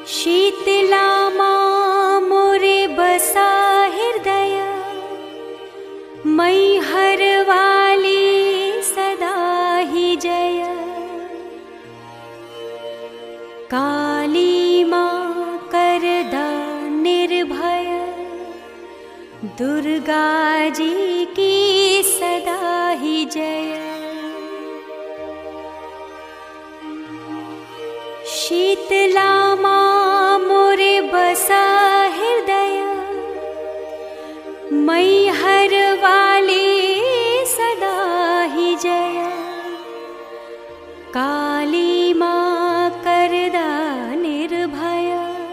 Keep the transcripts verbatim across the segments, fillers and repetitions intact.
शीतला माँ मोरे बसा हृदय, मैहर वाली सदा ही जय। काली माँ करदा निर्भय, दुर्गा जी की सदा ही जय। शीतला माँ मोरे बसा हृदय, मैहर वाली सदा ही जय। काली माँ करदा निर्भय,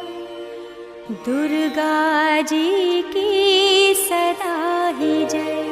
दुर्गा जी की सदा ही जय।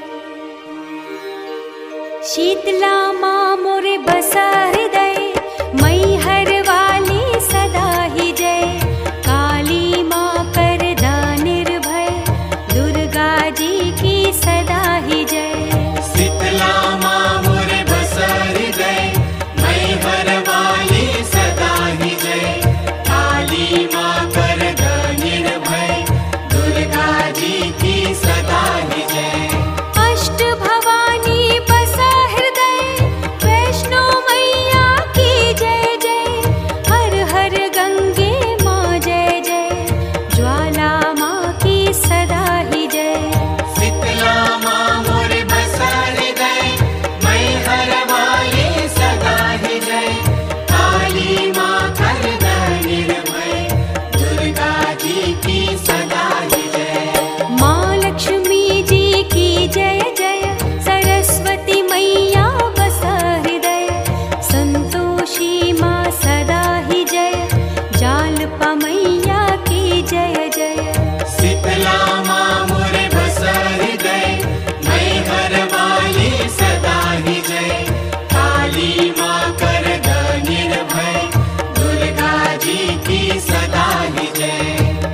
शीतला माँ मोरे बसा हृदय, मैहर वाली सदा ही जय। काली माँ करदा निर्भय, दुर्गा जी की सदा ही जय। शीतला माँ मोरे बसा हृदय, मैहर वाली सदा ही जय। काली माँ करदा निर्भय, दुर्गा जी की सदा ही जय। अष्ट भवानी बसा हृदय, वैष्णो मैया की जय जय। हर हर गंगे माँ जय जय, ज्वाला माँ की सदा ही जय। शीतला माँ मोरे बसा हृदय, मैहर वाली सदा ही जय। काली माँ करदा निर्भय, दुर्गा जी की सदा ही जय। माँ लक्ष्मी जी की जय जय, सरस्वती मैया बसा हृदय। संतोषी माँ सदा ही जय, जालपा मैया की जय जय। शीतला माँ मोरे बसा हृदय, मैहर वाली सदा ही जय। काली माँ करदा निर्भय, दुर्गा जी की सदा ही जय।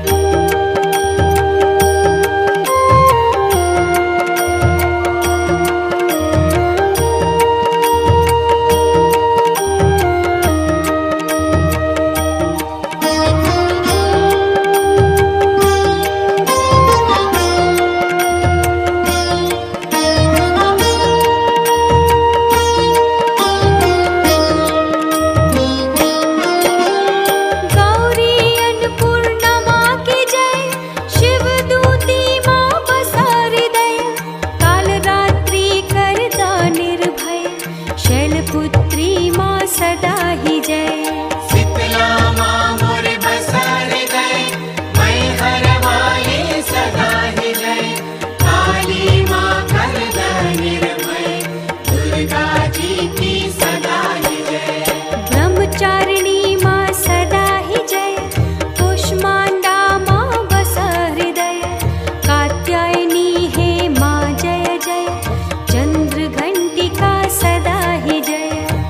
गौरी अन्नपूर्णा माँ की जय, शिवदूती माँ बसा हृदय। कालरात्रि करदा निर्भय, शैलपुत्री माँ सदा ही जय। शीतला माँ मोरे बसा हृदय, मैहर वाली सदा ही जय। काली माँ करदा निर्भय, दुर्गा जी की सदा ही जय। ब्रह्मचारिणी माँ सदा ही जय, कुष्मांडा माँ बसा हृदय। कात्यायनी है माँ जय जय, चंद्र घंटिका सदा ही जय।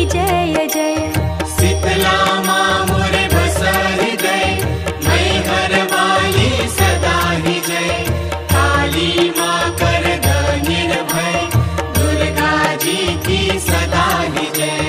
जय जय। शीतला माँ मोरे बसा हृदय, मैं हर वाली सदा ही जय। काली माँ कर द निर्भय, दुर्गा जी की सदा ही जय।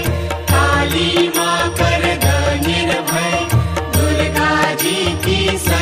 की